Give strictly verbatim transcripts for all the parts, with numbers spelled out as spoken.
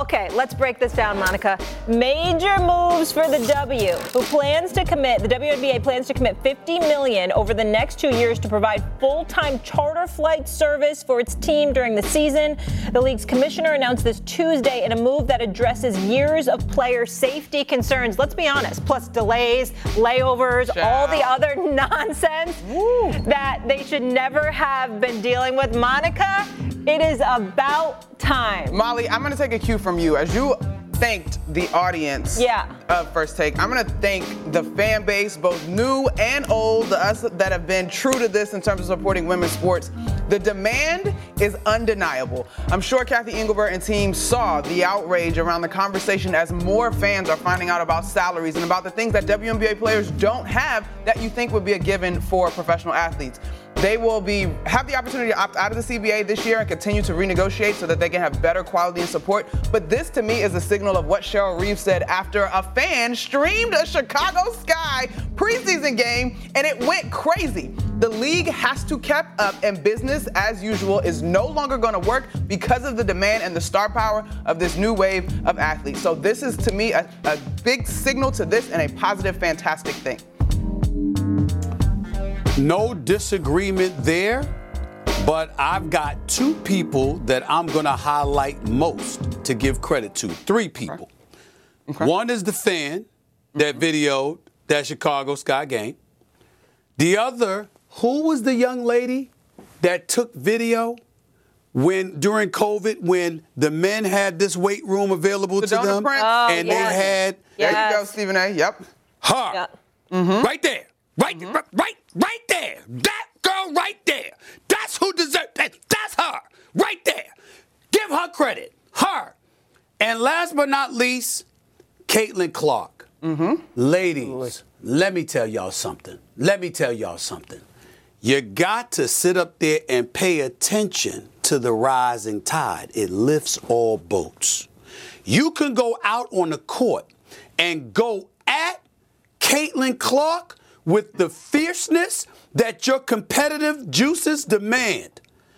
Okay, let's break this down, Monica. Major moves for the W, who plans to commit, the W N B A plans to commit fifty million dollars over the next two years to provide full-time charter flight service for its team during the season. The league's commissioner announced this Tuesday in a move that addresses years of player safety concerns. Let's be honest, plus delays, layovers, Ciao. all the other nonsense Woo. that they should never have been dealing with. Monica, it is about time. Molly, I'm going to take a cue from you. As you thanked the audience yeah. of First Take, I'm going to thank the fan base, both new and old, the us that have been true to this in terms of supporting women's sports. The demand is undeniable. I'm sure Kathy Engelbert and team saw the outrage around the conversation as more fans are finding out about salaries and about the things that W N B A players don't have that you think would be a given for professional athletes. They will be have the opportunity to opt out of the C B A this year and continue to renegotiate so that they can have better quality and support. But this, to me, is a signal of what Cheryl Reeves said after a fan streamed a Chicago Sky preseason game, and it went crazy. The league has to keep up, and business as usual is no longer going to work because of the demand and the star power of this new wave of athletes. So this is, to me, a, a big signal to this and a positive, fantastic thing. No disagreement there, but I've got two people that I'm going to highlight most to give credit to. Three people. Okay. Okay. One is the fan that videoed that Chicago Sky game. The other, who was the young lady that took video when during COVID when the men had this weight room available the to them? Oh, and yes. they had... Yes. There you go, Stephen A. Yep. Her. Yeah. Mm-hmm. Right there. Right, mm-hmm. right, right, right there. That girl right there. That's who deserves that. That's her. Right there. Give her credit. Her. And last but not least, Caitlin Clark. Mm-hmm. Ladies, let me tell y'all something. Let me tell y'all something. You got to sit up there and pay attention to the rising tide. It lifts all boats. You can go out on the court and go at Caitlin Clark with the fierceness that your competitive juices demand.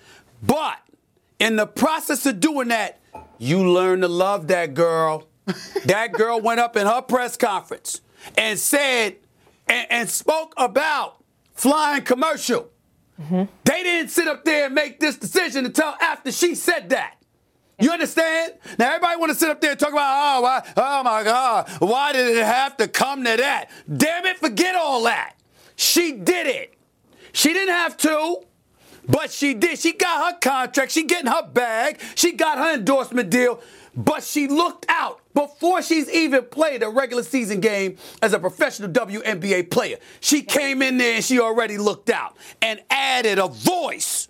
But in the process of doing that, you learn to love that girl. That girl went up in her press conference and said and, and spoke about flying commercial. Mm-hmm. They didn't sit up there and make this decision until after she said that. You understand? Now, everybody want to sit up there and talk about, oh, why, oh, my God, why did it have to come to that? Damn it, forget all that. She did it. She didn't have to, but she did. She got her contract. She getting her bag. She got her endorsement deal, but she looked out before she's even played a regular season game as a professional W N B A player. She came in there and she already looked out and added a voice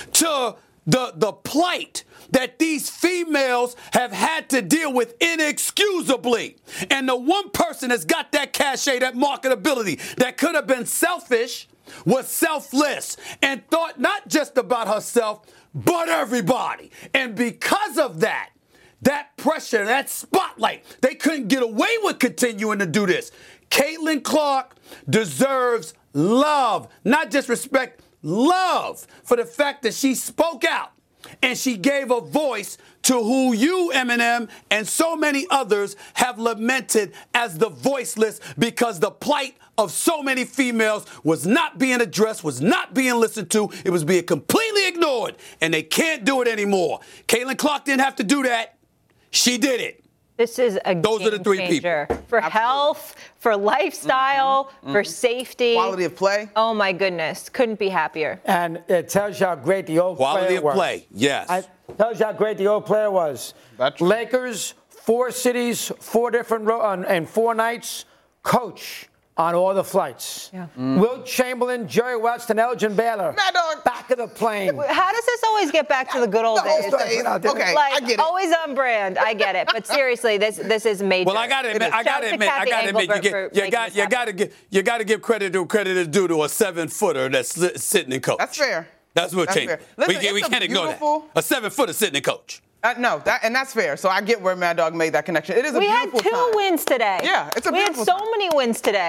to the, the plight that these females have had to deal with inexcusably. And the one person that's got that cachet, that marketability, that could have been selfish, was selfless and thought not just about herself, but everybody. And because of that, that pressure, that spotlight, they couldn't get away with continuing to do this. Caitlin Clark deserves love, not just respect, love for the fact that she spoke out and she gave a voice to who you, Eminem, and so many others have lamented as the voiceless, because the plight of so many females was not being addressed, was not being listened to. It was being completely ignored, and they can't do it anymore. Caitlin Clark didn't have to do that. She did it. This is a Those game are the three changer people. For Absolutely. health, for lifestyle, mm-hmm. for safety. Quality of play. Oh, my goodness. Couldn't be happier. And it tells you how great the old Quality player of was. play, yes. It tells you how great the old player was. That's true. Lakers, four cities, four different, ro- uh, and four nights, coach on all the flights. Yeah. Mm. Wilt Chamberlain, Jerry West, and Elgin Baylor. Mad Dog. Back of the plane. How does this always get back to the good old The old days? days. Okay, like, I get it. always on brand. I get it. But seriously, this this is major. Well, I gotta admit, I gotta Shout admit, to I Kathy gotta admit, you Engelbert get, for you making got, this you happen. gotta give, you gotta give credit to credit is due to a seven-footer that's li- sitting in coach. That's fair. That's what That's changed. fair. Listen, we can't, we it's a can't ignore beautiful- that. A seven-footer sitting in coach. Uh, no, that, and that's fair. So I get where Mad Dog made that connection. It is a We had beautiful two time. wins today. Yeah, it's a we beautiful had so time. many wins today.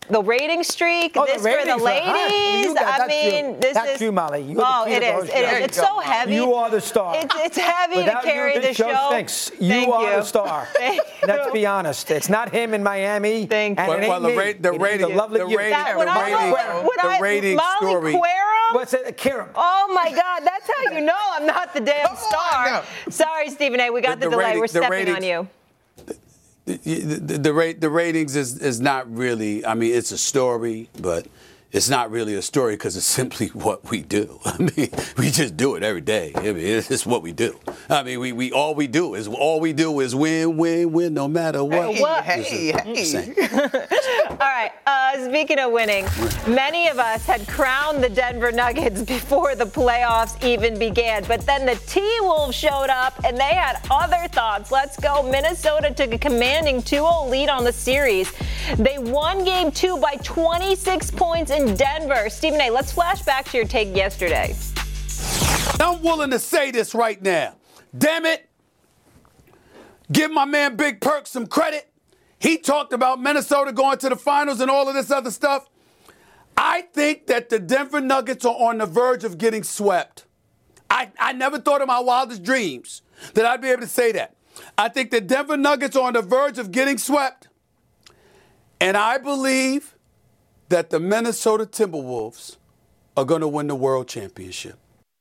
The rating streak. Oh, this the for the ratings are high. ladies. You got- I that's mean, you. this That's is. you, Molly. You're the oh, key it to is. those It is. shows. It's so heavy. You are the star. It's, it's heavy Without to carry you, the this show. Stinks. You Thank are you. the star. Thank Let's you. be honest. It's not him in Miami. Thank and you. it ain't Well, the me. ra- the It is rating- the lovely the you. rating- That, the would I, rating- would, would the I, rating Molly story. Querum? What's it? Kiram. Oh my God, that's how you know I'm not the damn Come on star. now. Sorry, Stephen A. We got the, The- the delay. rating- We're the stepping ratings- on you. The, the, the, rate, the ratings is, is not really, I mean, it's a story, but it's not really a story because it's simply what we do. I mean, we just do it every day. I mean, it's just what we do. I mean, we, we all we do is all we do is win, win, win, no matter what. Hey, What? hey, hey. All right. Uh, speaking of winning, many of us had crowned the Denver Nuggets before the playoffs even began. But then the T-Wolves showed up, and they had other thoughts. Let's go. Minnesota took a commanding two oh lead on the series. They won game two by twenty-six points in Denver. Stephen A., let's flash back to your take yesterday. I'm willing to say this right now. Damn it. Give my man Big Perk some credit. He talked about Minnesota going to the finals and all of this other stuff. I think that the Denver Nuggets are on the verge of getting swept. I, I never thought in my wildest dreams that I'd be able to say that. I think the Denver Nuggets are on the verge of getting swept. And I believe that the Minnesota Timberwolves are going to win the world championship.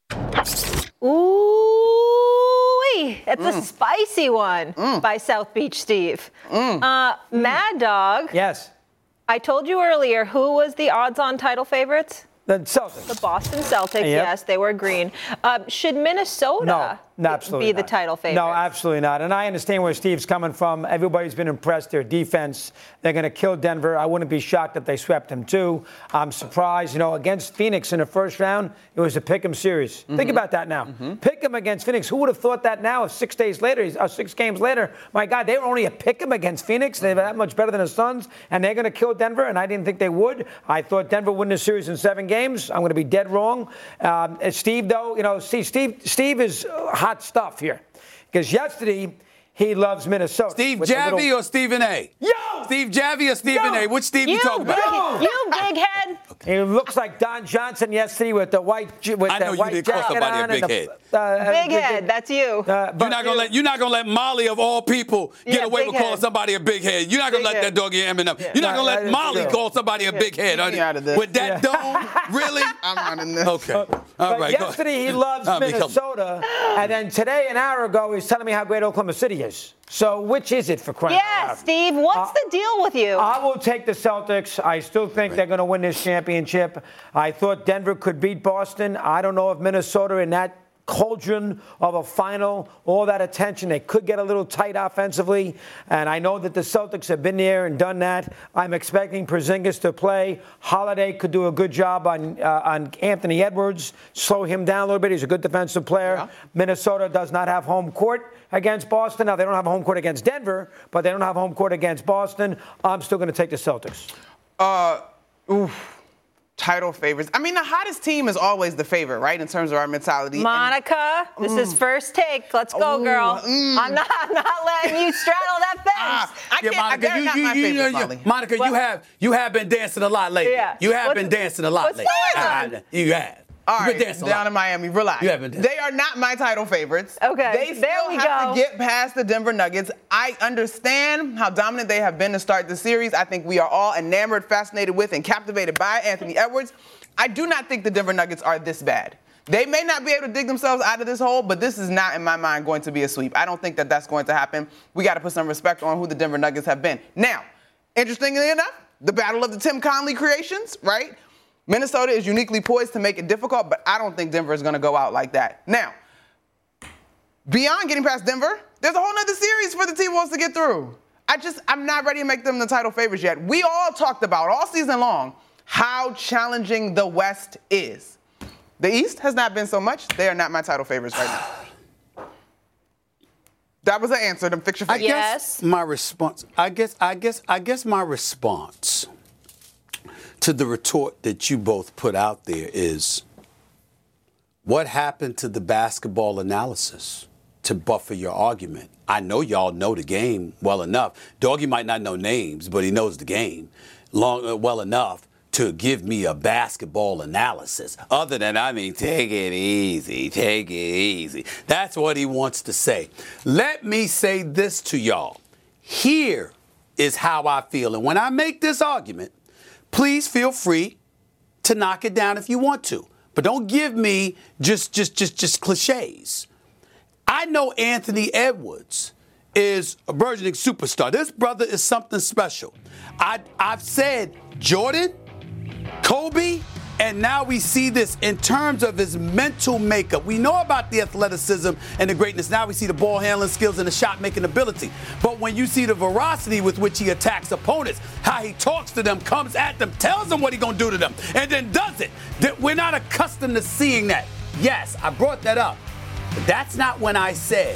Ooh, it's a spicy one by South Beach Steve. Uh, Mad Dog, Yes. I told you earlier who was the odds-on title favorites? The Celtics. The Boston Celtics, Yep. yes, they were green. Um, should Minnesota No, no, absolutely be the not. title favorite? No, absolutely not. And I understand where Steve's coming from. Everybody's been impressed. Their defense, they're going to kill Denver. I wouldn't be shocked if they swept them too. I'm surprised. You know, against Phoenix in the first round, it was a pick-em series. Mm-hmm. Think about that now. Mm-hmm. Pick-em against Phoenix. Who would have thought that now? If six days later, or six games later, my God, they were only a pick-em against Phoenix. They were that much better than the Suns, and they're going to kill Denver. And I didn't think they would. I thought Denver would win the series in seven games. I'm going to be dead wrong. Um, Steve, though, you know, see, Steve, Steve is hot stuff here. Because yesterday, he loves Minnesota. Steve With the Javy little- or Stephen A? Yo! Steve Javy or Stephen Yo! A? Which Steve you, You, talking big, about? you big head. He looks like Don Johnson yesterday with the white j- with I the know you white didn't call jacket somebody a on big and the, head. Uh, Big uh, head, that's you. Uh, but, You're not gonna let you're not gonna let Molly of all people get Yeah, away big with calling head. somebody a big head. You're not gonna Big let head. that doggy Eminem. You're not No, gonna that let is Molly true. call somebody a big head. Keep me out of this. With that dome, really? I'm not in this. Okay. All but right. go yesterday he ahead. loves I mean, come on. Minnesota, and then today, an hour ago, he's telling me how great Oklahoma City is. So which is it for crying out Yes, loud? Steve, what's Uh, the deal with you? I will take the Celtics. I still think they're going to win this championship. I thought Denver could beat Boston. I don't know if Minnesota in that cauldron of a final, all that attention, they could get a little tight offensively. And I know that the Celtics have been there and done that. I'm expecting Porzingis to play. Holiday could do a good job on uh, on Anthony Edwards, slow him down a little bit. He's a good defensive player. Yeah. Minnesota does not have home court against Boston. Now, they don't have home court against Denver, but they don't have home court against Boston. I'm still going to take the Celtics. Uh, oof. Title favorites. I mean, the hottest team is always the favorite, right? In terms of our mentality. And- Monica, this is first take. Let's go, Ooh, girl. mm. I'm not, I'm not letting you straddle that fence. Ah, I Yeah, can't. Monica, they're you, not you, my you, favorites, you, Molly. Monica, What? you have you have been dancing a lot lately. Yeah. You have What's- been dancing a lot what's lately. going on? Uh, you have. All You've right, been dancing a down lot. in Miami, relax. You haven't done- They are not my title favorites. Okay, They still there we have go. to get past the Denver Nuggets. I understand how dominant they have been to start the series. I think we are all enamored, fascinated with, and captivated by Anthony Edwards. I do not think the Denver Nuggets are this bad. They may not be able to dig themselves out of this hole, but this is not, in my mind, going to be a sweep. I don't think that that's going to happen. We got to put some respect on who the Denver Nuggets have been. Now, interestingly enough, the battle of the Tim Conley creations, right? Minnesota is uniquely poised to make it difficult, but I don't think Denver is going to go out like that. Now, beyond getting past Denver, there's a whole nother series for the T-Wolves to get through. I just, I'm not ready to make them the title favorites yet. We all talked about all season long how challenging the West is. The East has not been so much. They are not my title favorites right now. That was the answer. Then fix your I face. Yes. guess my response. I guess. I guess. I guess my response to the retort that you both put out there is, what happened to the basketball analysis? to buffer your argument. I know y'all know the game well enough. Doggy might not know names, but he knows the game long uh, well enough to give me a basketball analysis. Other than, I mean, take it easy, take it easy. That's what he wants to say. Let me say this to y'all. Here is how I feel. And when I make this argument, please feel free to knock it down if you want to. But don't give me just, just, just, just cliches. I know Anthony Edwards is a burgeoning superstar. This brother is something special. I, I've said Jordan, Kobe, and now we see this in terms of his mental makeup. We know about the athleticism and the greatness. Now we see the ball handling skills and the shot-making ability. But when you see the veracity with which he attacks opponents, how he talks to them, comes at them, tells them what he's going to do to them, and then does it, that we're not accustomed to seeing that. Yes, I brought that up. But that's not when I said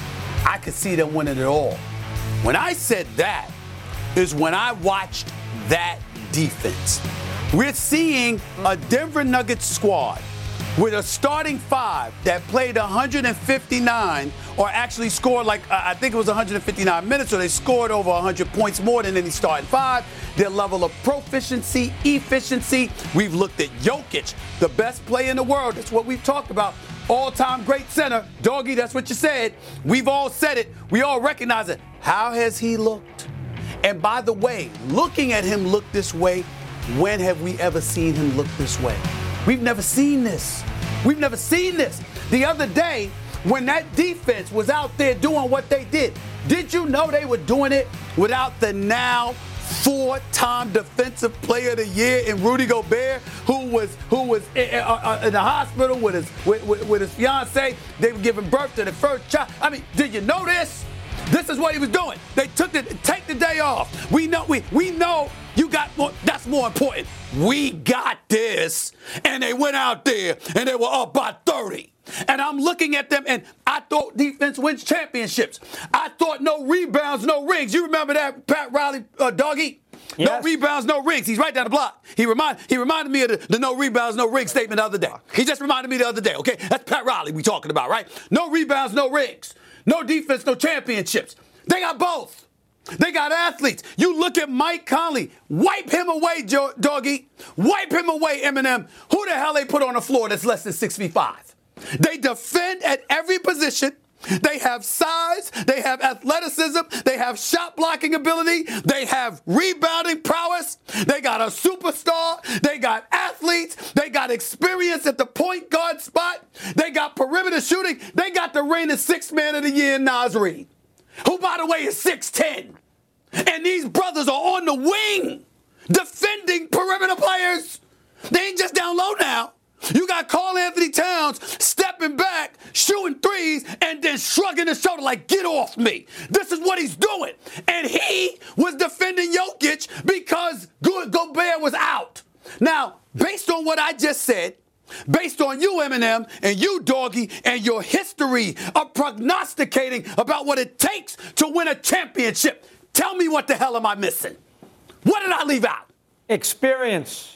I could see them winning it all. When I said that is when I watched that defense. We're seeing a Denver Nuggets squad with a starting five that played one hundred fifty-nine, or actually scored like, uh, I think it was one hundred fifty-nine minutes, or they scored over one hundred points more than any starting five. Their level of proficiency, efficiency. We've looked at Jokic, the best player in the world. That's what we've talked about. All-time great center. Doggy, that's what you said. We've all said it. We all recognize it. How has he looked? And by the way, looking at him look this way, when have we ever seen him look this way? We've never seen this. We've never seen this. The other day, when that defense was out there doing what they did, did you know they were doing it without the now four-time Defensive Player of the Year in Rudy Gobert, who was who was in, uh, in the hospital with his with, with, with his fiancée? They were giving birth to the first child. I mean, did you know this? This is what he was doing. They took the take the day off. We know we we know you got more. That's more important. We got this, and they went out there and they were up by thirty. And I'm looking at them, and I thought defense wins championships. I thought no rebounds, no rings. You remember that, Pat Riley, uh, Doggy? Yes. No rebounds, no rings. He's right down the block. He remind he reminded me of the, the no rebounds, no rings statement the other day. He just reminded me the other day. Okay, that's Pat Riley we talking about, right? No rebounds, no rings. No defense, no championships. They got both. They got athletes. You look at Mike Conley. Wipe him away, Joe, Doggy. Wipe him away, Eminem. Who the hell they put on the floor that's less than six feet five? They defend at every position. They have size. They have athleticism. They have shot blocking ability. They have rebounding prowess. They got a superstar. They got athletes. They got experience at the point guard spot. They got perimeter shooting. They got the reigning sixth man of the year, Naz Reid, who, by the way, is six ten. And these brothers are on the wing defending perimeter players. They ain't just down low now. You got Karl Anthony Towns stepping back, shooting threes, and then shrugging his shoulder like, get off me. This is what he's doing. And he was defending Jokic because Gobert was out. Now, based on what I just said, based on you, Eminem, and you, Doggy, and your history of prognosticating about what it takes to win a championship, tell me what the hell am I missing? What did I leave out? Experience.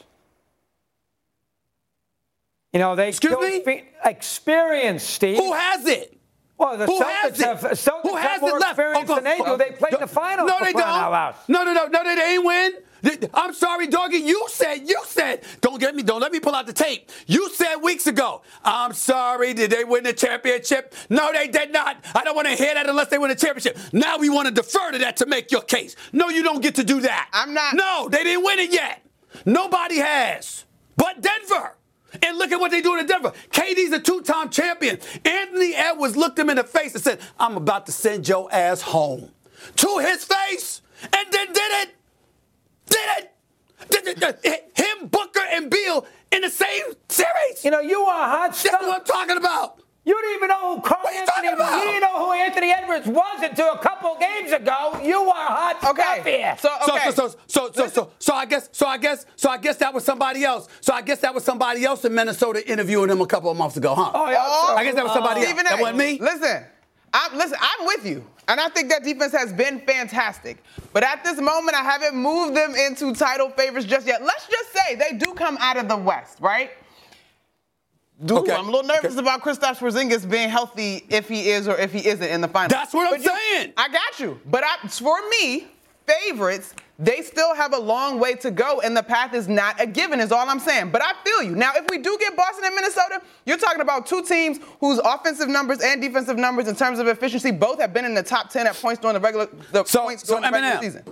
You know, they Excuse me? Fe- experience, Steve. Who has it? Well, the Who Celtics has have, it? Celtics Who have has more it left? experience Oh, than they do. They played in the finals. No, they don't. No, no, no, no, no, they ain't win. I'm sorry, Doggy. You said, you said, don't get me, don't let me pull out the tape. You said weeks ago, I'm sorry, did they win the championship? No, they did not. I don't want to hear that unless they win the championship. Now we want to defer to that to make your case. No, you don't get to do that. I'm not. No, they didn't win it yet. Nobody has. But Denver. And look at what they do in Denver. K D's a two-time champion. Anthony Edwards looked him in the face and said, I'm about to send your ass home. To his face. And then did it. Did it. Did it. Did it. Him, Booker, and Beal in the same series. You know, you are hot stuff. That's what I'm talking about. You didn't even know who Karl Anthony was. You didn't know who Anthony Edwards was until a couple games ago. You are hot okay. stuff here. So, okay. so, so, so, so, so, so, I guess, so I guess, so I guess that was somebody else. So I guess that was somebody else in Minnesota interviewing him a couple of months ago, huh? Oh, yeah. Oh, I guess that was somebody Stephen else. A. That wasn't me. Listen, I'm, listen, I'm with you. And I think that defense has been fantastic. But at this moment, I haven't moved them into title favorites just yet. Let's just say they do come out of the West, right? do. Okay. I'm a little nervous Okay. about Kristaps Porzingis being healthy if he is or if he isn't in the finals. That's what I'm But you- saying. I got you. But I, for me, favorites, they still have a long way to go, and the path is not a given, is all I'm saying. But I feel you. Now, if we do get Boston and Minnesota, you're talking about two teams whose offensive numbers and defensive numbers in terms of efficiency both have been in the top ten at points during the regular, the So- points so during the regular Eminem. season.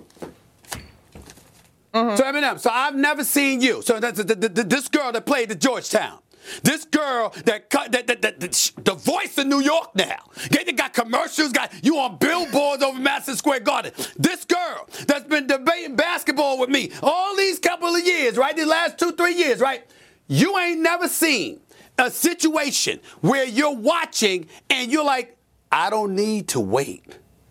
Mm-hmm. So Eminem, so I've never seen you. So that's the, the, the, this girl that played at Georgetown. This girl that cut that, that, that, that the voice of New York now. They got commercials, got you on billboards over Madison Square Garden. This girl that's been debating basketball with me all these couple of years, right? These last two, three years, right? You ain't never seen a situation where you're watching and you're like, I don't need to wait.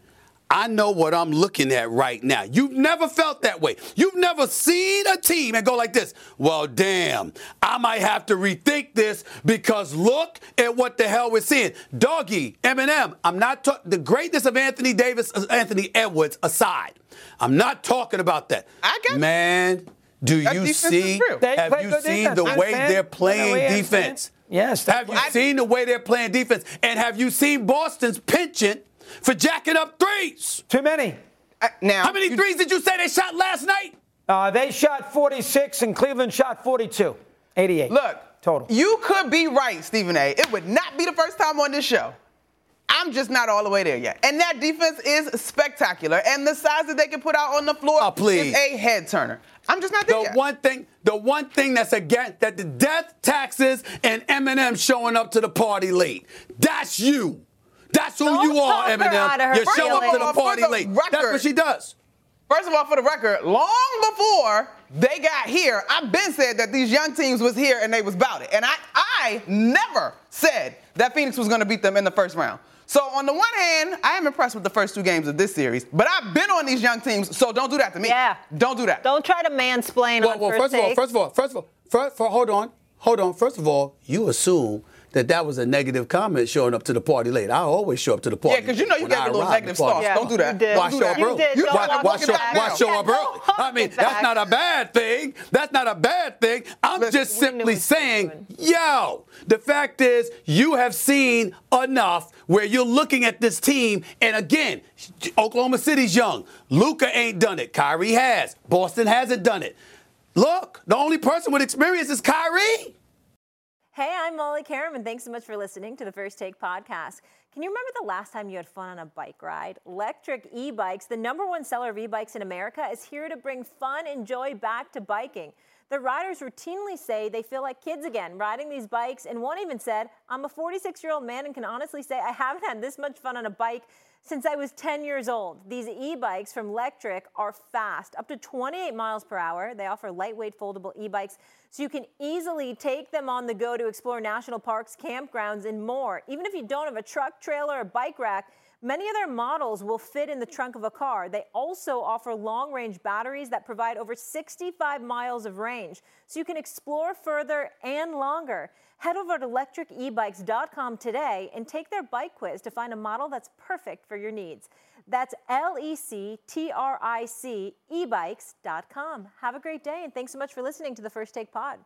I know what I'm looking at right now. You've never felt that way. You've never seen a team and go like this. Well, damn, I might have to rethink this because look at what the hell we're seeing. Doggy, Eminem, I'm not talking the greatness of Anthony Davis, Anthony Edwards aside. I'm not talking about that. I got Man, do That you defense is see? real. They Have play you good seen defense. the I way understand. they're playing I understand. defense? Yes. that's Have you what- seen the way they're playing defense? And have you seen Boston's penchant for jacking up threes? Too many. Uh, now, How many you- threes did you say they shot last night? Uh, they shot forty-six and Cleveland shot forty-two. eighty-eight. Look, total. You could be right, Stephen A. It would not be the first time on this show. I'm just not all the way there yet. And that defense is spectacular. And the size that they can put out on the floor Oh, please. is a head turner. I'm just not there The yet. one thing, the one thing that's against that the death taxes and Eminem showing up to the party late. That's you. That's who Don't you are, talk her out of Eminem. her You show up to feelings. the party For the late. That's record- what she does. First of all, for the record, long before they got here, I've been said that these young teams was here and they was about it. And I, I never said that Phoenix was going to beat them in the first round. So on the one hand, I am impressed with the first two games of this series, but I've been on these young teams, so don't do that to me. Yeah. Don't do that. Don't try to mansplain Well, on well first first of all, take. first of all, first of all, first, for, hold on, hold on. First of all, you assume that that was a negative comment showing up to the party late. I always show up to the party. Yeah, because you know you when gave I me a little arrive negative at the party. sauce. Yeah, Don't do that. you did. Why Don't do show that. up You early? did. Don't Why, walk why it show, back. why show up Don't early? walk I mean, it that's back. not a bad thing. That's not a bad thing. I'm Listen, just we knew simply what you were saying, doing. yo, the fact is you have seen enough where you're looking at this team, and again, Oklahoma City's young. Luka ain't done it. Kyrie has. Boston hasn't done it. Look, the only person with experience is Kyrie. Hey, I'm Molly Karam, and thanks so much for listening to the First Take podcast. Can you remember the last time you had fun on a bike ride? Electric e-bikes, the number one seller of e-bikes in America, is here to bring fun and joy back to biking. The riders routinely say they feel like kids again riding these bikes, and one even said, I'm a forty-six-year-old man and can honestly say I haven't had this much fun on a bike since I was ten years old. These e-bikes from Lectric are fast, up to twenty-eight miles per hour. They offer lightweight foldable e-bikes, so you can easily take them on the go to explore national parks, campgrounds, and more. Even if you don't have a truck, trailer, or bike rack, many of their models will fit in the trunk of a car. They also offer long-range batteries that provide over sixty-five miles of range, so you can explore further and longer. Head over to electric e bikes dot com today and take their bike quiz to find a model that's perfect for your needs. That's L E C T R I C e bikes dot com. Have a great day, and thanks so much for listening to the First Take Pod.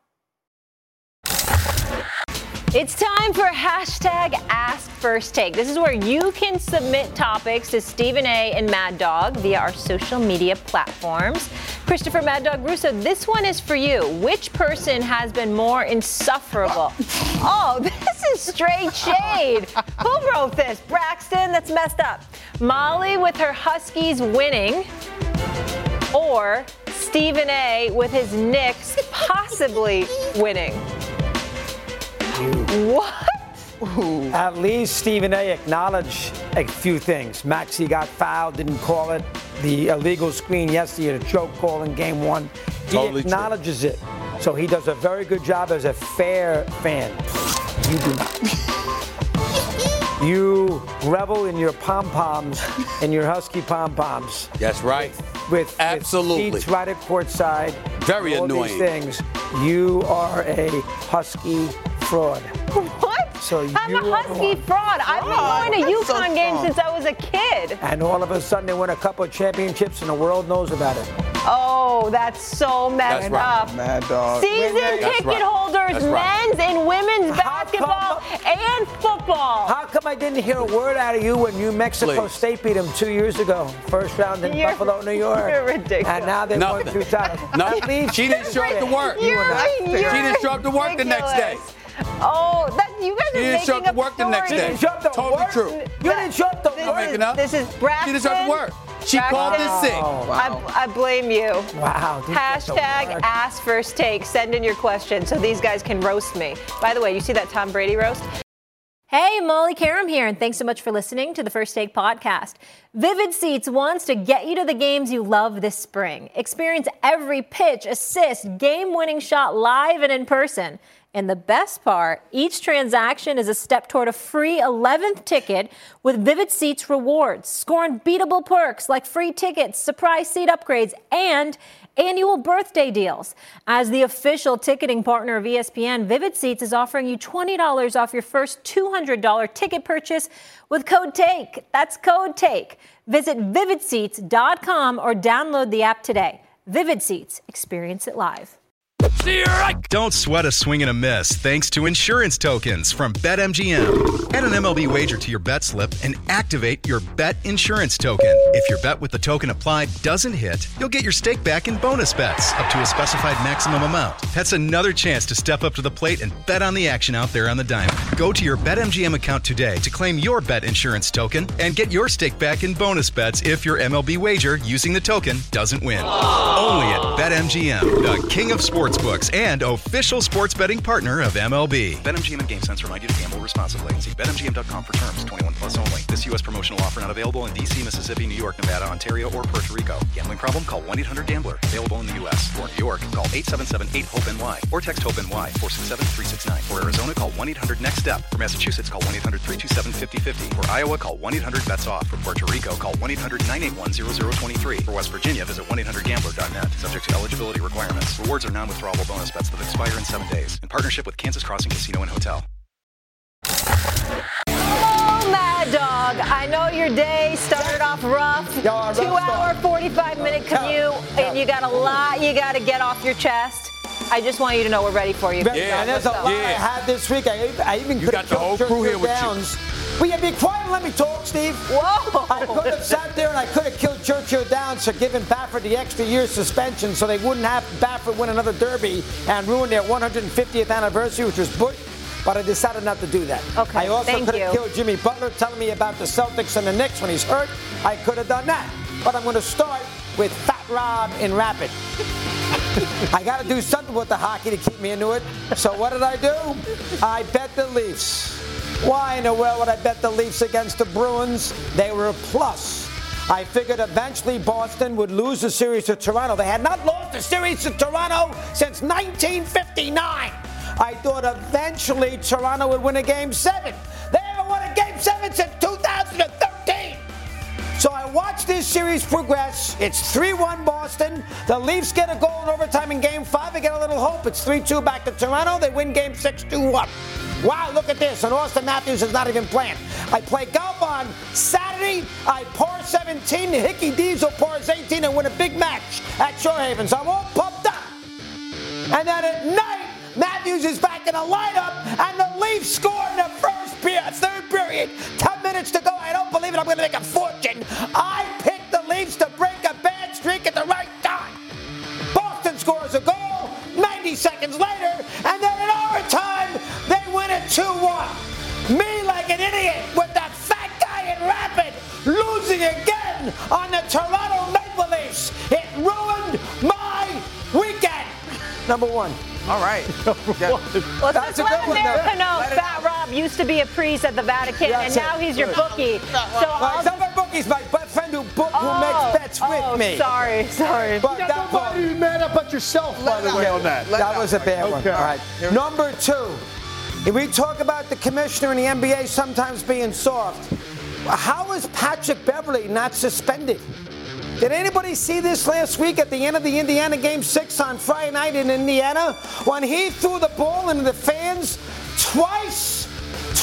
It's time for hashtag Ask First Take. This is where you can submit topics to Stephen A. and Mad Dog via our social media platforms. Christopher Mad Dog Russo, this one is for you. Which person has been more insufferable? Oh, this is straight shade. Who wrote this? Braxton? That's messed up. Molly with her Huskies winning, or Stephen A. with his Knicks possibly winning? What? At least Stephen A. acknowledged a few things. Maxey got fouled, didn't call it. The illegal screen yesterday, the choke call in game one. He Totally acknowledges it. So he does a very good job as a fair fan. You do not. You revel in your pom-poms, in your Husky pom-poms. That's right. With, Absolutely. with seats right at courtside. Very all annoying. These things. You are a Husky fraud. What? So I'm you a are Husky one. fraud. I've been Fraud? going to That's so UConn games strong. since I was a kid. And all of a sudden they win a couple of championships and the world knows about it. Oh, that's so messed That's right. up. Mad Dog. Season That's ticket right. holders, That's right. men's and women's How basketball come- and football. How come I didn't hear a word out of you when New Mexico Please. State beat them two years ago? First round in You're- Buffalo, New York. you're ridiculous. And now they won Nothing. two titles. Nothing. At least She didn't show up to work. You were not You're- fair. She didn't show up to work the next day. ridiculous. Oh, that you guys She are didn't making show up to up work the next stories. day. You didn't show up to Totally work? true. You didn't show up to This work. is- making up. This is Braxton. She didn't show up to work. She Braxton. called in sick. Wow. I, I blame you. Wow. didn't show up to Hashtag work. Ask First Take. Send in your questions so these guys can roast me. By the way, you see that Tom Brady roast? Hey, Molly Karam here, and thanks so much for listening to the First Take podcast. Vivid Seats wants to get you to the games you love this spring. Experience every pitch, assist, game-winning shot live and in person. And the best part, each transaction is a step toward a free eleventh ticket with Vivid Seats rewards. Score unbeatable perks like free tickets, surprise seat upgrades, and annual birthday deals. As the official ticketing partner of E S P N, Vivid Seats is offering you twenty dollars off your first two hundred dollars ticket purchase with code TAKE. That's code TAKE. Visit vivid seats dot com or download the app today. Vivid Seats. Experience it live. Don't sweat a swing and a miss thanks to insurance tokens from BetMGM. Add an M L B wager to your bet slip and activate your Bet Insurance Token. If your bet with the token applied doesn't hit, you'll get your stake back in bonus bets up to a specified maximum amount. That's another chance to step up to the plate and bet on the action out there on the diamond. Go to your BetMGM account today to claim your Bet Insurance Token and get your stake back in bonus bets if your M L B wager using the token doesn't win. Only at BetMGM, the king of sportsbooks and official sports betting partner of M L B. BetMGM and GameSense remind you to gamble responsibly. See Bet M G M dot com for terms. twenty-one plus only. This U S promotional offer not available in D C, Mississippi, New York, Nevada, Ontario, or Puerto Rico. Gambling problem? Call one eight hundred gambler. Available in the U S. For New York, call eight seven seven eight hope N Y or text HOPE-NY four six seven three six nine. For Arizona, call one eight hundred next step. For Massachusetts, call one eight hundred three two seven five zero five zero. For Iowa, call one eight hundred bets off. For Puerto Rico, call one eight hundred nine eight one zero zero two three. For West Virginia, visit one eight hundred gambler dot net. Subject to eligibility requirements. Rewards are non-withdrawable bonus bets that expire in seven days. In partnership with Kansas Crossing Casino and Hotel. Oh, Mad Dog, I know your day started off rough. Yo, rough Two hour, start. forty-five minute Yeah, commute, yeah. and you got a lot you got to get off your chest. I just want you to know we're ready for you. Yeah, and there's a What's up? lot I Yeah. had this week. I, I even You could got have the whole killed crew here Churchill with you. Downs. Will you be quiet and let me talk, Steve? Whoa! I could have sat there and I could have killed Churchill Downs for giving Baffert the extra year suspension so they wouldn't have Baffert win another derby and ruin their one hundred fiftieth anniversary, which was Bush. But I decided not to do that. Okay, I also thank could have you. killed Jimmy Butler telling me about the Celtics and the Knicks when he's hurt. I could have done that. But I'm going to start with Fat Rob in Rapid. I got to do something with the hockey to keep me into it. So what did I do? I bet the Leafs. Why in the world would I bet the Leafs against the Bruins? They were a plus. I figured eventually Boston would lose the series to Toronto. They had not lost a series to Toronto since nineteen fifty-nine. I thought eventually Toronto would win a game seven. They haven't won a game seven since two thousand thirteen. So I watched this series progress. It's three one Boston. The Leafs get a goal in overtime in game five. They get a little hope. It's three two back to Toronto. They win game six two one. Wow, look at this. And Austin Matthews is not even playing. I play golf on Saturday. I par seventeen. The Hickey Diesel pars eighteen and win a big match at Shorehaven. So I'm all pumped up. And then at night, Matthews is back in the lineup, and the Leafs score in the first period, third period. Ten minutes to go. I don't believe it. I'm going to make a fortune. I picked the Leafs to break a bad streak at the right time. Boston scores a goal ninety seconds later, and then in overtime, they win it two one. Me like an idiot with that fat guy in Rapid losing again on the Toronto Maple Leafs. It ruined my weekend. Number one. All right. Yeah. Well, That's since a good let one, America though. know, Let it Fat Rob used to be a priest at the Vatican, That's and now it. he's your Good. bookie. So Well, I'll it's not my bookie. He's my friend who, book, who makes bets oh, with me. Sorry, sorry. But that, was, Nobody mad up but yourself, by the way, on that. Let that it was a out. bad one. Okay. All right. Number two, if we talk about the commissioner in the N B A sometimes being soft, how is Patrick Beverley not suspended? Did anybody see this last week at the end of the Indiana Game six on Friday night in Indiana? When he threw the ball into the fans twice,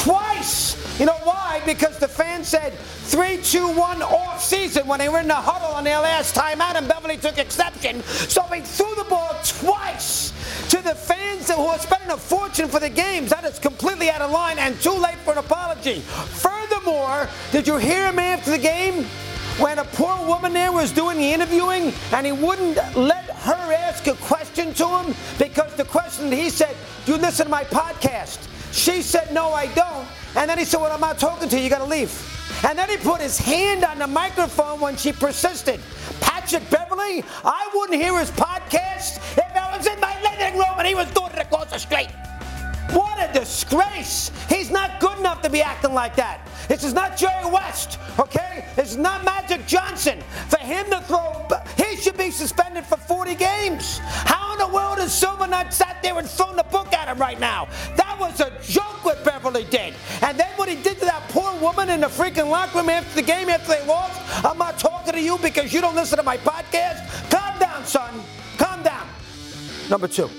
twice. You know why? Because the fans said three two one off season when they were in the huddle on their last timeout, and Beverly took exception. So he threw the ball twice to the fans who are spending a fortune for the games. That is completely out of line and too late for an apology. Furthermore, did you hear him after the game? When a poor woman there was doing the interviewing and he wouldn't let her ask a question to him because the question, he said, do you listen to my podcast? She said, no, I don't. And then he said, well, I'm not talking to you. You got to leave. And then he put his hand on the microphone when she persisted. Patrick Beverly, I wouldn't hear his podcast if I was in my living room and he was doing it across the street. What a disgrace. He's not good enough to be acting like that. This is not Jerry West, okay? This is not Magic Johnson. For him to throw, he should be suspended for forty games. How in the world is Silver not sat there and thrown the book at him right now? That was a joke what Beverly did. And then what he did to that poor woman in the freaking locker room after the game, after they lost, I'm not talking to you because you don't listen to my podcast. Calm down, son. Calm down. Number two.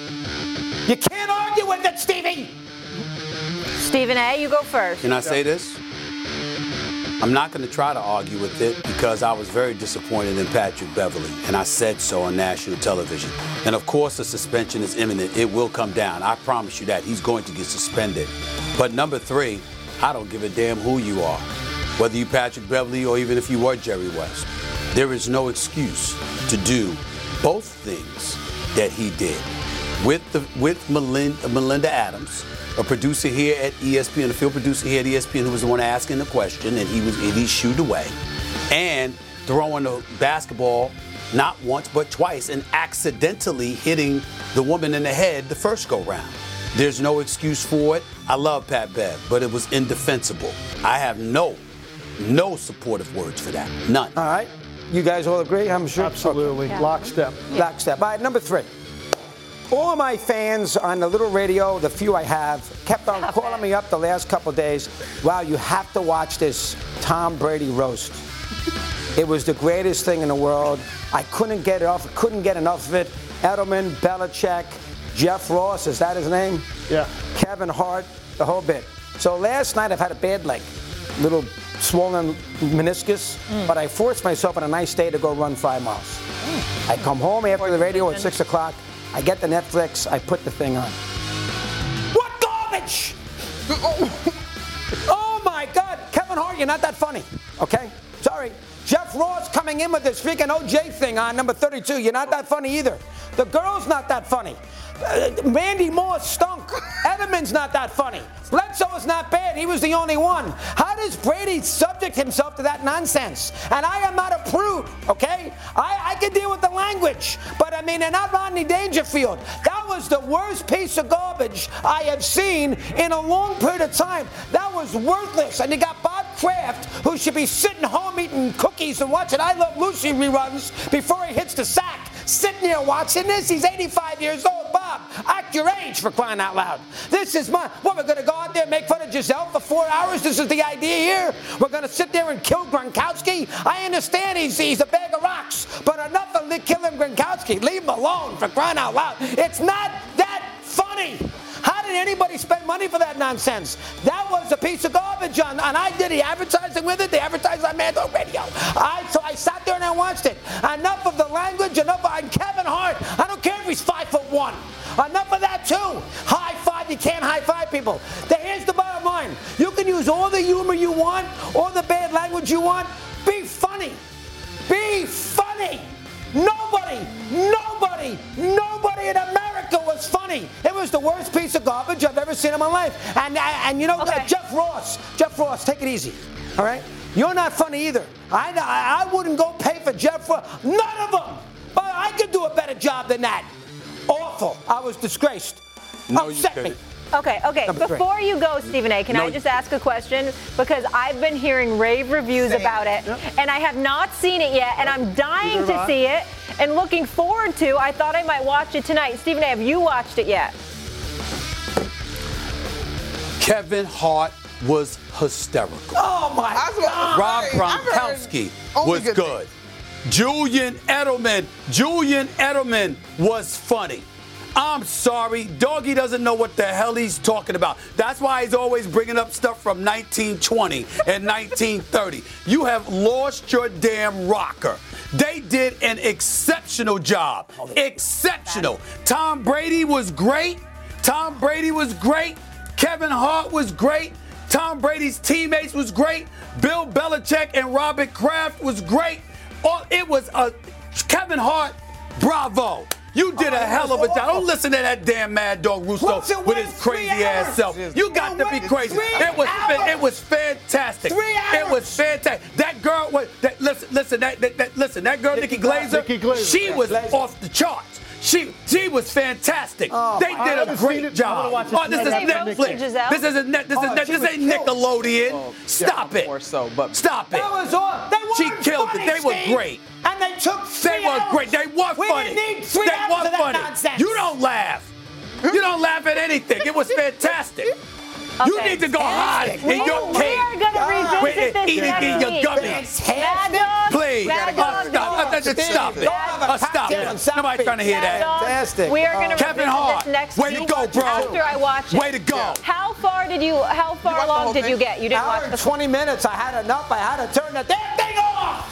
You can't argue with it, Stevie. Stephen A., you go first. Can I say this? I'm not going to try to argue with it because I was very disappointed in Patrick Beverly, and I said so on national television. And of course, the suspension is imminent. It will come down. I promise you that. He's going to get suspended. But number three, I don't give a damn who you are, whether you Patrick Beverly or even if you were Jerry West. There is no excuse to do both things that he did. With the with Melinda, Melinda Adams, a producer here at E S P N, a field producer here at E S P N, who was the one asking the question, and he was and he shooed away, and throwing the basketball not once but twice, and accidentally hitting the woman in the head the first go round. There's no excuse for it. I love Pat Bev, but it was indefensible. I have no no supportive words for that. None. All right, you guys all agree? I'm sure. Absolutely, Okay. lockstep. Lockstep. All right, number three. All of my fans on the little radio, the few I have, kept on calling me up the last couple of days. Wow, you have to watch this Tom Brady roast. It was the greatest thing in the world. I couldn't get it off. Couldn't get enough of it. Edelman, Belichick, Jeff Ross, is that his name? Yeah. Kevin Hart, the whole bit. So last night I've had a bad leg, little swollen meniscus, mm. but I forced myself on a nice day to go run five miles. Mm. I come home after the radio at six o'clock. I get the Netflix, I put the thing on. What garbage! Oh my God, Kevin Hart, you're not that funny, okay? Sorry. Jeff Ross coming in with this freaking O J thing on number thirty-two, you're not that funny either. The girl's not that funny. Uh, Randy Moore stunk. Edelman's not that funny. Bledsoe is not bad. He was the only one. How does Brady subject himself to that nonsense? And I am not a prude, okay? I, I can deal with the language. But, I mean, they're not Rodney Dangerfield. That was the worst piece of garbage I have seen in a long period of time. That was worthless. And you got Bob Kraft, who should be sitting home eating cookies and watching I Love Lucy reruns before he hits the sack. Sitting there watching this, he's eighty-five years old. Bob, act your age, for crying out loud. This is my, what, we're going to go out there and make fun of Giselle for four hours? This is the idea here? We're going to sit there and kill Gronkowski? I understand he's, he's a bag of rocks, but enough of killing Gronkowski. Leave him alone, for crying out loud. It's not that funny. How did anybody spend money for that nonsense? That was a piece of garbage, on, and I did the advertising with it, the advertising on Mad Dog Radio. I, so I sat there and I watched it. Enough of the language, enough of Kevin Hart. I don't care if he's five foot one. Enough of that too. High five, you can't high five people. The, here's the bottom line. You can use all the humor you want, all the bad language you want. Be funny. Be funny. Nobody, nobody, nobody in America was funny. It was the worst piece of garbage I've ever seen in my life. And and you know, okay. uh, Jeff Ross, Jeff Ross, take it easy, all right? You're not funny either. I, I, I wouldn't go pay for Jeff Ross. None of them. But I could do a better job than that. Awful. I was disgraced. No, Upset you me. Okay, okay. Number Before three. you go, Stephen A., can no, I just ask a question? Because I've been hearing rave reviews Same. about it, yep. and I have not seen it yet, and I'm dying Neither to have see it and looking forward to. I thought I might watch it tonight. Stephen A., have you watched it yet? Kevin Hart was hysterical. Oh, my God. Rob Gronkowski was good. good. Julian Edelman, Julian Edelman was funny. I'm sorry. Doggy doesn't know what the hell he's talking about. That's why he's always bringing up stuff from nineteen twenty and nineteen thirty. You have lost your damn rocker. They did an exceptional job. Exceptional. Tom Brady was great. Tom Brady was great. Kevin Hart was great. Tom Brady's teammates was great. Bill Belichick and Robert Kraft was great. Oh, it was a Kevin Hart, bravo. You did a hell of a job. Don't listen to that damn Mad Dog Russo with his crazy ass self. You got to be crazy. It was it was fantastic. It was fantastic. That girl was that, listen listen that, that, that listen that girl Nikki Glaser, she was off the charts. She she was fantastic. Oh, they did a great job. Oh, this is Netflix. This is a net. This is oh, net, this ain't Nickelodeon. Oh, Stop it. So, but Stop it. That was all. They she killed funny, it. They Steve. were great. And they took three They were hours. great. They were we funny. Didn't need three they hours were of that funny. nonsense. You don't laugh. You don't laugh at anything. It was fantastic. Okay. You need to go hide we, in your cave. We are going to revisit this Eat it in your gummies. Mad Dog. Please. Mad Uh, Dog. stop. Uh, just stop it. Uh, stop it. Nobody trying to hear Mad that. Dog. Fantastic. We are going to Kevin revisit Hart. this next Way to week go, bro. after I watch it. Way to go. How far did you, how far watched the along whole did thing? you get? You didn't Hour watch and the twenty minutes. I had enough. I had to turn the damn thing off.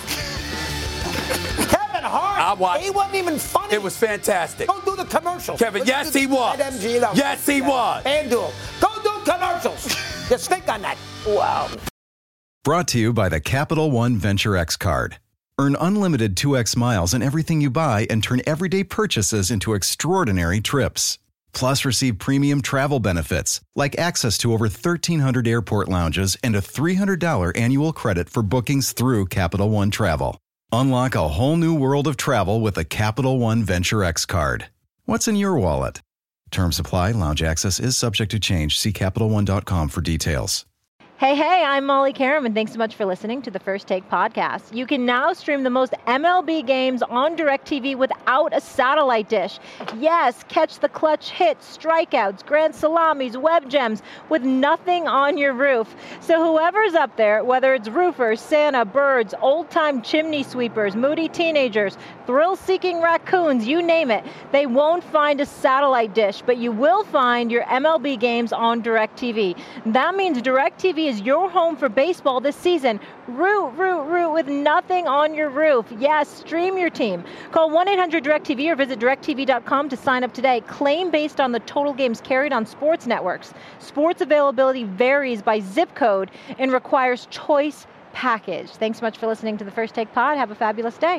Kevin Hart. I watched. He wasn't even funny. It was fantastic. Go do the commercials. Kevin, Listen yes, to he was. M G, that Yes, he was. FanDuel. Go do commercials. Just think on that. Wow. Brought to you by the Capital One Venture X card. Earn unlimited two X miles on everything you buy and turn everyday purchases into extraordinary trips. Plus, receive premium travel benefits like access to over thirteen hundred airport lounges and a three hundred dollars annual credit for bookings through Capital One Travel. Unlock a whole new world of travel with a Capital One Venture X card. What's in your wallet? Terms apply. Lounge access is subject to change. See Capital One dot com for details. Hey, hey, I'm Molly Karam, and thanks so much for listening to the First Take podcast. You can now stream the most M L B games on DirecTV without a satellite dish. Yes, catch the clutch hits, strikeouts, grand salamis, web gems with nothing on your roof. So whoever's up there, whether it's roofers, Santa, birds, old-time chimney sweepers, moody teenagers, thrill-seeking raccoons, you name it, they won't find a satellite dish, but you will find your M L B games on DirecTV. That means DirecTV is your home for baseball this season. Root, root, root with nothing on your roof. Yes, stream your team. Call one eight hundred direct T V or visit direct T V dot com to sign up today. Claim based on the total games carried on sports networks. Sports availability varies by zip code and requires choice package. Thanks so much for listening to the First Take Pod. Have a fabulous day.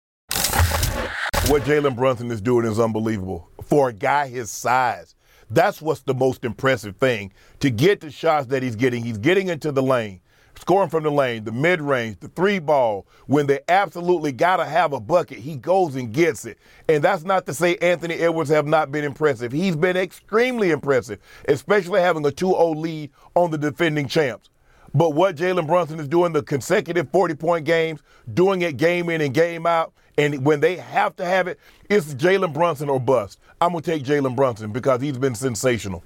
What Jalen Brunson is doing is unbelievable for a guy his size. That's what's the most impressive thing. To get the shots that he's getting, he's getting into the lane, scoring from the lane, the mid-range, the three ball. When they absolutely got to have a bucket, he goes and gets it. And that's not to say Anthony Edwards have not been impressive. He's been extremely impressive, especially having a two oh lead on the defending champs. But what Jalen Brunson is doing, the consecutive forty-point games, doing it game in and game out, and when they have to have it, it's Jalen Brunson or bust. I'm going to take Jalen Brunson because he's been sensational.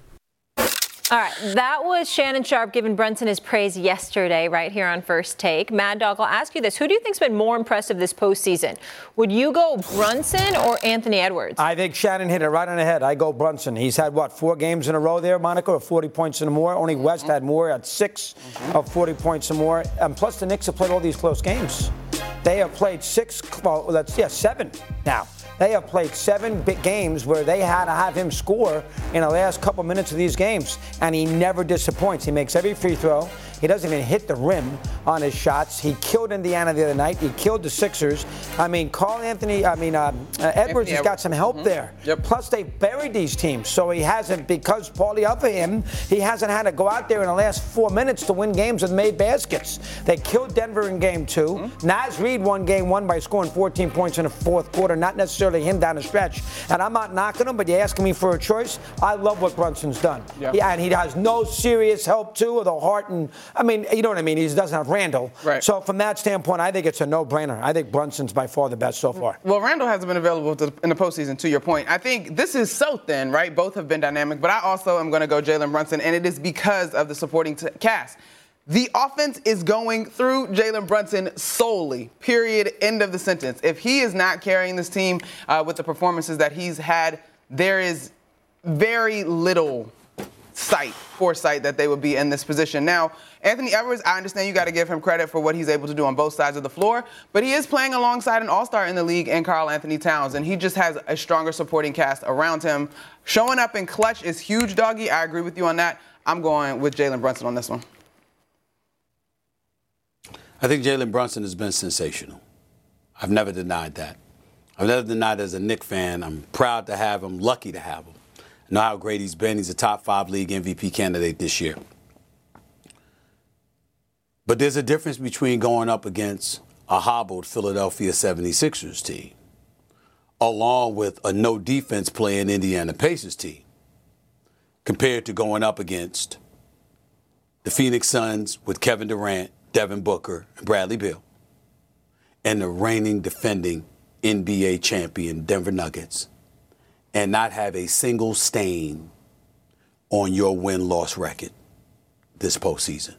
All right, that was Shannon Sharpe giving Brunson his praise yesterday right here on First Take. Mad Dog, I'll ask you this. Who do you think's been more impressive this postseason? Would you go Brunson or Anthony Edwards? I think Shannon hit it right on the head. I go Brunson. He's had, what, four games in a row there, Monica, of forty points and more. Only West had more, at six mm-hmm. of forty points and more. And plus, the Knicks have played all these close games. They have played six, well, that's, yeah, seven now. They have played seven big games where they had to have him score in the last couple minutes of these games, and he never disappoints. He makes every free throw. He doesn't even hit the rim on his shots. He killed Indiana the other night. He killed the Sixers. I mean, Carl Anthony, I mean, uh, uh, Edwards has got some help mm-hmm. there. Yep. Plus, they buried these teams, so he hasn't, because partly up for him, he hasn't had to go out there in the last four minutes to win games with made baskets. They killed Denver in game two. Mm-hmm. Naz Reid won game one by scoring fourteen points in the fourth quarter, not necessarily him down the stretch. And I'm not knocking him, but you're asking me for a choice. I love what Brunson's done. Yeah, yeah and he has no serious help, too, of the heart. And, I mean, you know what I mean? He doesn't have Randall. Right. So from that standpoint, I think it's a no-brainer. I think Brunson's by far the best so far. Well, Randall hasn't been available to, in the postseason, to your point. I think this is so thin, right? Both have been dynamic, but I also am going to go Jalen Brunson, and it is because of the supporting t- cast. The offense is going through Jalen Brunson solely, period, end of the sentence. If he is not carrying this team uh, with the performances that he's had there is very little sight, foresight that they would be in this position. Now, Anthony Edwards, I understand you got to give him credit for what he's able to do on both sides of the floor, but he is playing alongside an all-star in the league in Karl Anthony Towns, and he just has a stronger supporting cast around him. Showing up in clutch is huge, Doggy. I agree with you on that. I'm going with Jalen Brunson on this one. I think Jalen Brunson has been sensational. I've never denied that. I've never denied as a Knicks fan. I'm proud to have him, lucky to have him. I know how great he's been. He's a top five league M V P candidate this year. But there's a difference between going up against a hobbled Philadelphia seventy-sixers team, along with a no-defense playing Indiana Pacers team, compared to going up against the Phoenix Suns with Kevin Durant, Devin Booker, and Bradley Beal, and the reigning defending N B A champion Denver Nuggets, and not have a single stain on your win-loss record this postseason.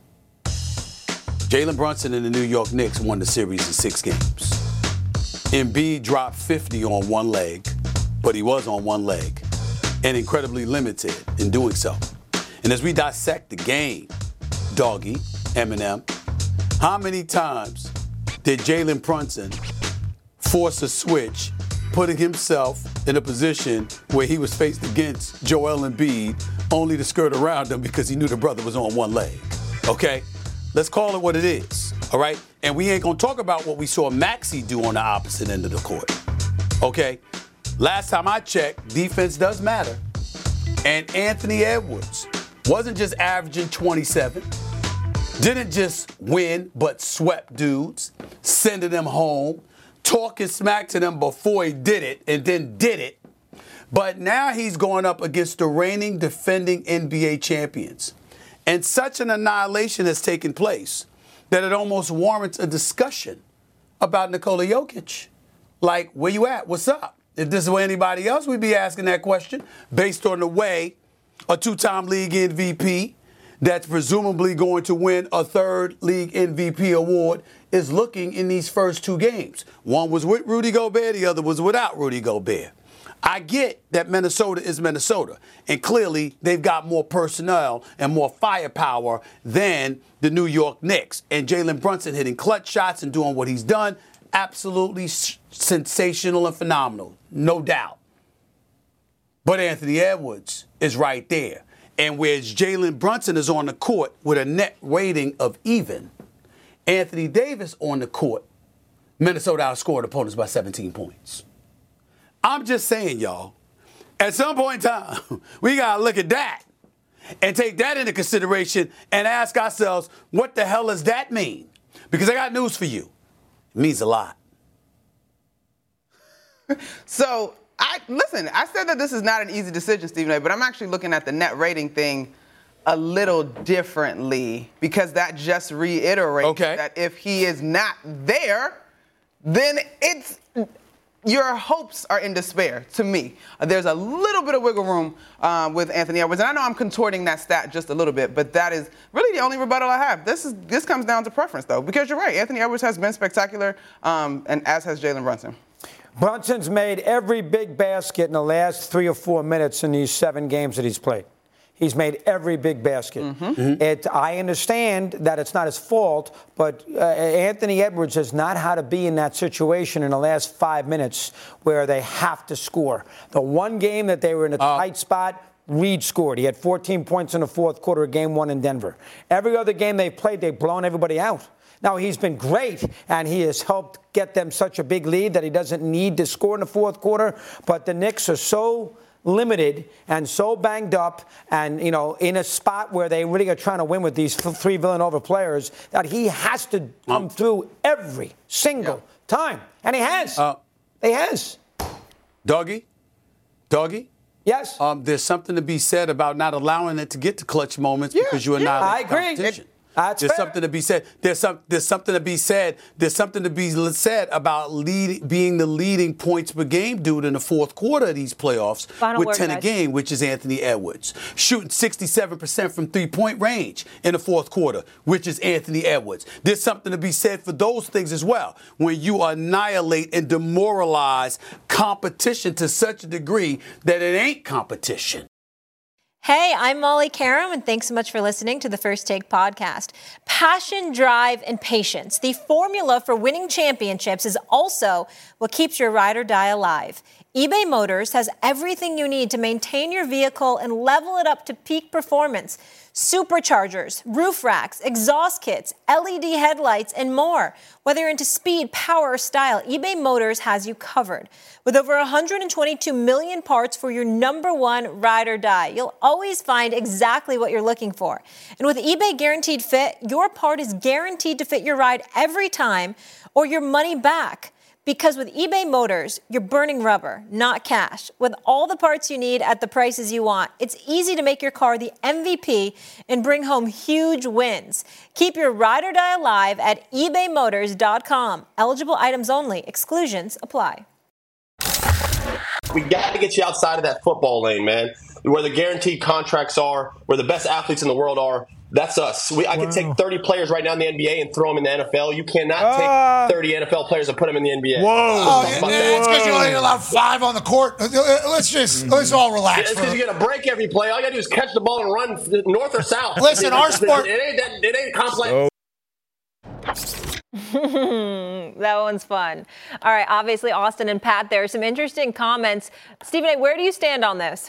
Jalen Brunson and the New York Knicks won the series in six games. Embiid dropped fifty on one leg, but he was on one leg, and incredibly limited in doing so. And as we dissect the game, Doggy, Eminem, how many times did Jalen Brunson force a switch, putting himself in a position where he was faced against Joel Embiid, only to skirt around him because he knew the brother was on one leg? Okay? Let's call it what it is, all right? And we ain't gonna talk about what we saw Maxey do on the opposite end of the court, okay? Last time I checked, defense does matter. And Anthony Edwards wasn't just averaging twenty-seven, didn't just win, but swept dudes, sending them home, talking smack to them before he did it, and then did it. But now he's going up against the reigning defending N B A champions. And such an annihilation has taken place that it almost warrants a discussion about Nikola Jokic. Like, where you at? What's up? If this is where anybody else would be asking that question, based on the way a two-time league M V P that's presumably going to win a third league M V P award is looking in these first two games. One was with Rudy Gobert, the other was without Rudy Gobert. I get that Minnesota is Minnesota, and clearly they've got more personnel and more firepower than the New York Knicks. And Jalen Brunson hitting clutch shots and doing what he's done, absolutely sensational and phenomenal, no doubt. But Anthony Edwards is right there. And whereas Jalen Brunson is on the court with a net rating of even, Anthony Davis on the court, Minnesota outscored opponents by seventeen points. I'm just saying, y'all, at some point in time, we got to look at that and take that into consideration and ask ourselves, what the hell does that mean? Because I got news for you. It means a lot. So, I listen, I said that this is not an easy decision, Stephen A., but I'm actually looking at the net rating thing a little differently because that just reiterates okay. that if he is not there, then it's your hopes are in despair, to me. Uh, there's a little bit of wiggle room um, with Anthony Edwards, and I know I'm contorting that stat just a little bit, but that is really the only rebuttal I have. This is this comes down to preference, though, because you're right. Anthony Edwards has been spectacular, um, and as has Jalen Brunson. Brunson's made every big basket in the last three or four minutes in these seven games that he's played. He's made every big basket. Mm-hmm. Mm-hmm. It, I understand that it's not his fault, but uh, Anthony Edwards has not had to be in that situation in the last five minutes where they have to score. The one game that they were in a uh, tight spot, Reed scored. He had fourteen points in the fourth quarter of game one in Denver. Every other game they've played, they've blown everybody out. Now, he's been great, and he has helped get them such a big lead that he doesn't need to score in the fourth quarter, but the Knicks are so limited and so banged up and, you know, in a spot where they really are trying to win with these three Villanova players that he has to come um, through every single yeah. time. And he has. Uh, he has. Doggy? Doggy? Yes. Um, there's something to be said about not allowing it to get to clutch moments yeah, because you are yeah, not I agree. It, That's there's fair. something to be said. There's some. There's something to be said. There's something to be said about lead, being the leading points per game dude in the fourth quarter of these playoffs Final with word, ten guys. a game, which is Anthony Edwards, shooting sixty-seven percent from three-point range in the fourth quarter, which is Anthony Edwards. There's something to be said for those things as well. When you annihilate and demoralize competition to such a degree that it ain't competition. Hey, I'm Molly Karam, and thanks so much for listening to the First Take podcast. Passion, drive, and patience. The formula for winning championships is also what keeps your ride or die alive. eBay Motors has everything you need to maintain your vehicle and level it up to peak performance. Superchargers, roof racks, exhaust kits, L E D headlights, and more. Whether you're into speed, power, or style, eBay Motors has you covered. With over one hundred twenty-two million parts for your number one ride or die, you'll always find exactly what you're looking for. And with eBay Guaranteed Fit, your part is guaranteed to fit your ride every time or your money back. Because with eBay Motors, you're burning rubber, not cash. With all the parts you need at the prices you want, it's easy to make your car the M V P and bring home huge wins. Keep your ride or die alive at ebay motors dot com. Eligible items only. Exclusions apply. We got to get you outside of that football lane, man, where the guaranteed contracts are, where the best athletes in the world are. That's us. We, I wow. can take thirty players right now in the N B A and throw them in the N F L. You cannot uh, take thirty N F L players and put them in the N B A. Whoa. Oh, yeah, yeah, it's because you only allow five on the court. Let's just, mm-hmm. let's all relax. It's because you're going to break every play. All you got to do is catch the ball and run north or south. Listen, our sport. It ain't, that, it ain't complex. Oh. That one's fun. All right, obviously, Austin and Pat, there are some interesting comments. Stephen A., where do you stand on this?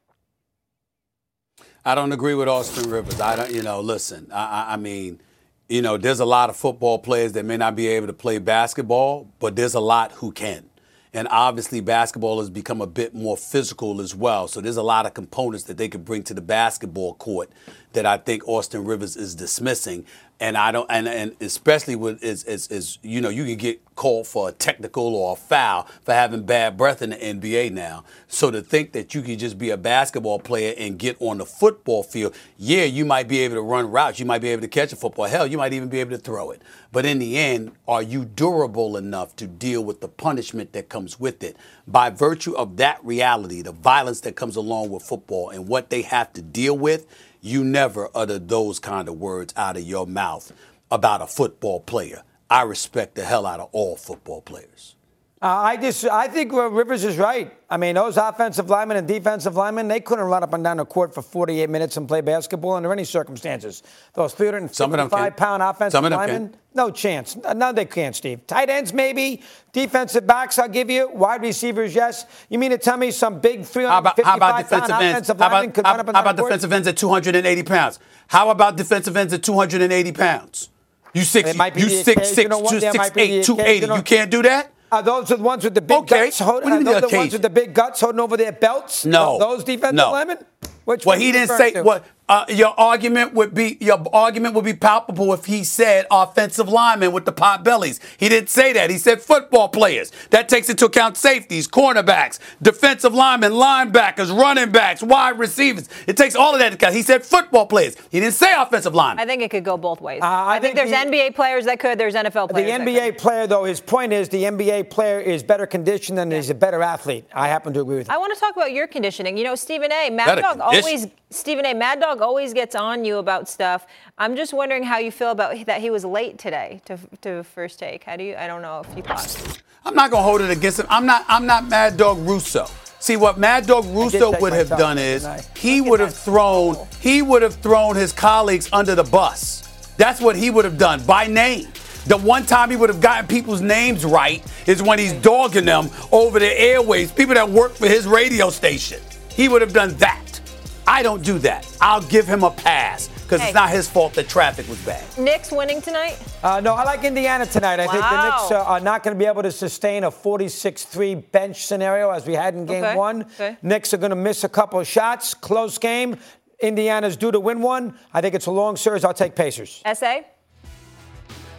I don't agree with Austin Rivers. I don't, you know, listen, I, I mean, you know, there's a lot of football players that may not be able to play basketball, but there's a lot who can. And obviously basketball has become a bit more physical as well. So there's a lot of components that they could bring to the basketball court that I think Austin Rivers is dismissing. And I don't, and, and especially with is, is, is, you know, you can get called for a technical or a foul for having bad breath in the N B A now. So to think that you can just be a basketball player and get on the football field, yeah, you might be able to run routes, you might be able to catch a football, hell, you might even be able to throw it. But in the end, are you durable enough to deal with the punishment that comes with it? By virtue of that reality, the violence that comes along with football and what they have to deal with, you never utter those kind of words out of your mouth about a football player. I respect the hell out of all football players. Uh, I just, I think uh, Rivers is right. I mean, those offensive linemen and defensive linemen, they couldn't run up and down the court for forty-eight minutes and play basketball under any circumstances. Those three hundred fifty-five pound offensive linemen, no chance. No, they can't, Steve. Tight ends, maybe. Defensive backs, I'll give you. Wide receivers, yes. You mean to tell me some big three hundred fifty-five pound offensive lineman could run up and down the court? How about defensive ends at two hundred eighty pounds? How about defensive ends at two hundred eighty pounds? You six, you six, six, two, six, eight, two eighty. You can't do that? Are those the ones with the big okay. guts? Hold, are those the ones with the big guts holding over their belts? No. Are those defensive no. linemen? Which well, he didn't say what. Uh, your argument would be your argument would be palpable if he said offensive linemen with the pot bellies. He didn't say that. He said football players. That takes into account safeties, cornerbacks, defensive linemen, linebackers, running backs, wide receivers. It takes all of that into account. He said football players. He didn't say offensive linemen. I think it could go both ways. Uh, I, I think, think there's the, N B A players that could. There's N F L players. The N B A that could. player, though, his point is the N B A player is better conditioned and yeah. he's a better athlete. I happen to agree with him. I want to talk about your conditioning. You know, Stephen A. Mad Dog always. Stephen A. Mad Dog always gets on you about stuff. I'm just wondering how you feel about that he was late today to to First Take. How do you? I don't know if you thought. I'm not gonna hold it against him. I'm not. I'm not Mad Dog Russo. See what Mad Dog Russo would have done is he would have thrown he would have thrown his colleagues under the bus. That's what he would have done by name. The one time he would have gotten people's names right is when he's dogging them over the airwaves. People that work for his radio station. He would have done that. I don't do that. I'll give him a pass because hey. it's not his fault that traffic was bad. Knicks winning tonight? Uh, no, I like Indiana tonight. I wow. think the Knicks uh, are not going to be able to sustain a forty-six three bench scenario as we had in game okay. one. Okay. Knicks are going to miss a couple of shots. Close game. Indiana's due to win one. I think it's a long series. I'll take Pacers. S A?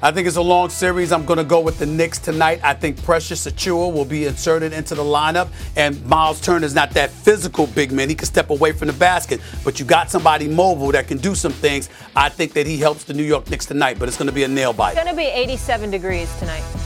I think it's a long series. I'm going to go with the Knicks tonight. I think Precious Achiuwa will be inserted into the lineup, and Miles Turner's not that physical big man. He can step away from the basket, but you got somebody mobile that can do some things. I think that he helps the New York Knicks tonight, but it's going to be a nail bite. It's going to be eighty-seven degrees tonight.